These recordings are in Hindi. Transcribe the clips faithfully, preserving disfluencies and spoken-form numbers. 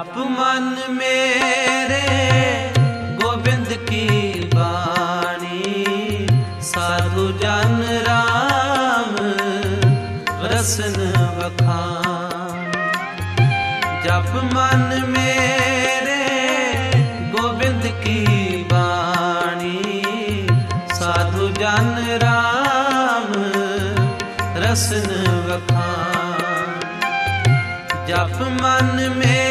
जप मन मेरे गोविंद की बाणी, साधु जन राम रसन बखान। जप मन मेरे गोविंद की बाणी, साधु जन राम रसन बखान। जप मन मेरे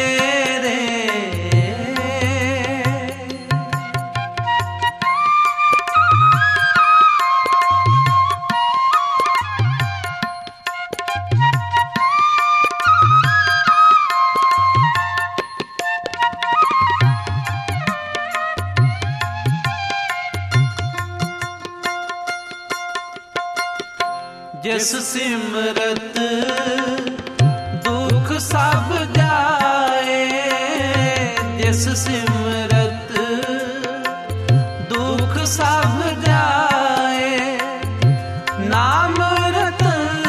जिस सिमरत दुख सब जाए, जिस सिमरत दुख सब जाए। नाम रतन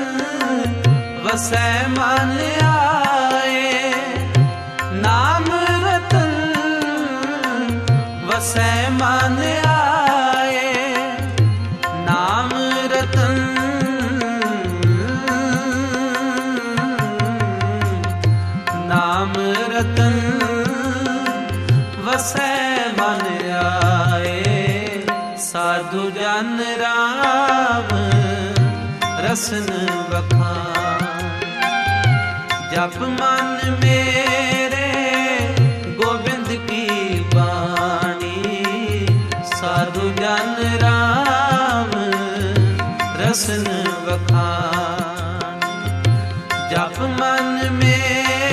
वसै मन आए, नाम रतन वसै मन आए। नाम रतन नाम रतन वसै मन आए। साधु जन राम रसन बखान। जप मन मेरे गोविंद की बाणी, साधु जन राम रसन बखान। जप मन मेरे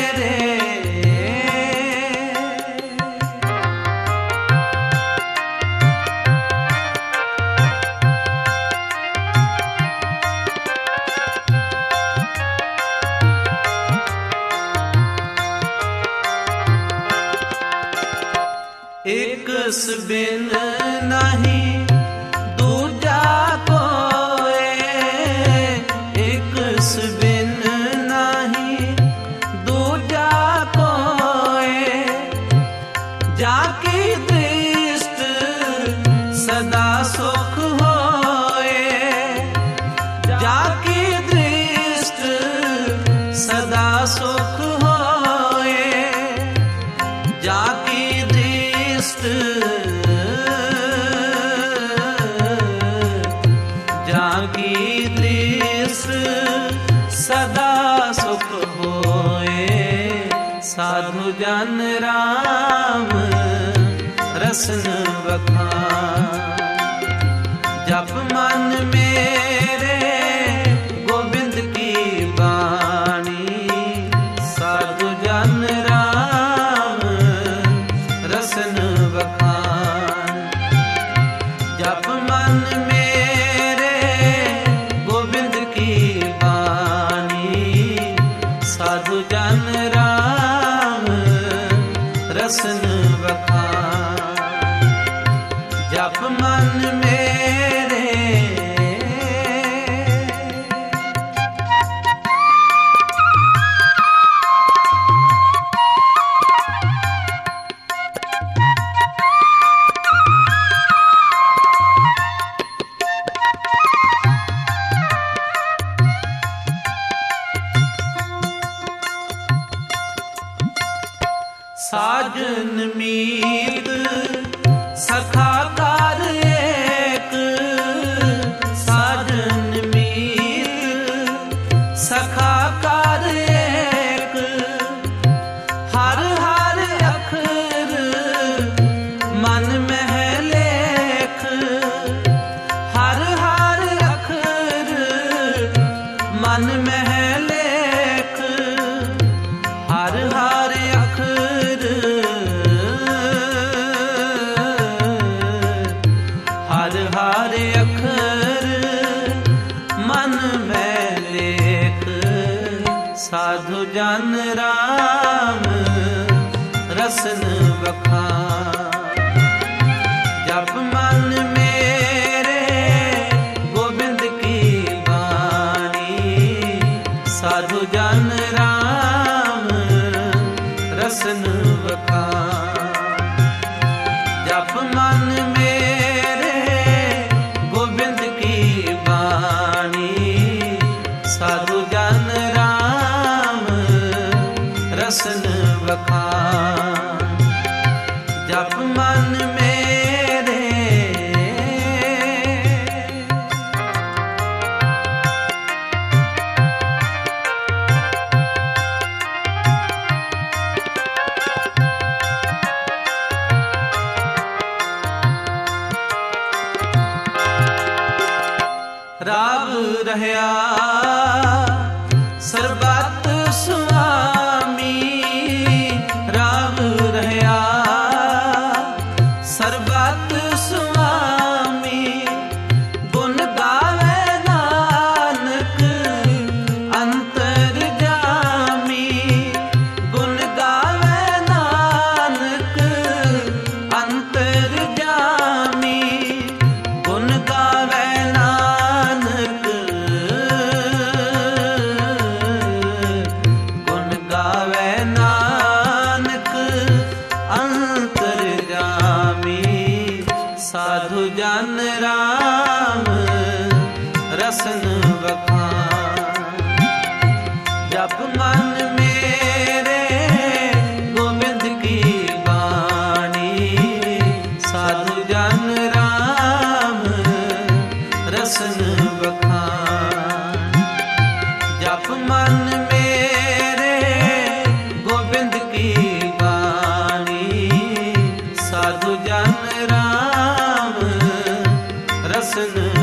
एक बिन नहीं दूजा कोई, एक बिन नहीं दूजा कोई। जाकी दृष्ट सदा सुख होए, जाकी दृष्ट सदा सुख होए। जाकी जाकी दृष्ट सदा सुख होए। साधु जन राम रसन बखान। जप मन मेरे गोविंद की बाणी, साधु जन राम रसन बखान। जप मन मेरे गोविंद की बाणी, साधु जन राम रसन बखान। जप मन मेरे साजन मीत सखा कार एक, साजन मीत सखा कार एक। हर हर अखर मन में लेख, हर हर अखर मन में लेख। हर हर अखर हर हर अखर मन में लेख। साधु जन राम रसन बखान। जप मन मेरे गोविंद की बाणी, साधु जन राम रसन बखान। जप मन मेरे गोबिंद की बाणी, साधु जन राम रसन बखान। जप मन मेरे राव रहया सरबत सुआमी, राव रहया सरबत सुआमी। गुण गावे नानक अंतर जामी, गुण गावे नानक अंतर जामी। गुण गावे साधु जन राम रसन बखान। जप मन मेरे गोविंद की बाणी, साधु जन राम रसन बखान। जप मन मेरे गोविंद की बाणी, साधु जन राम रसन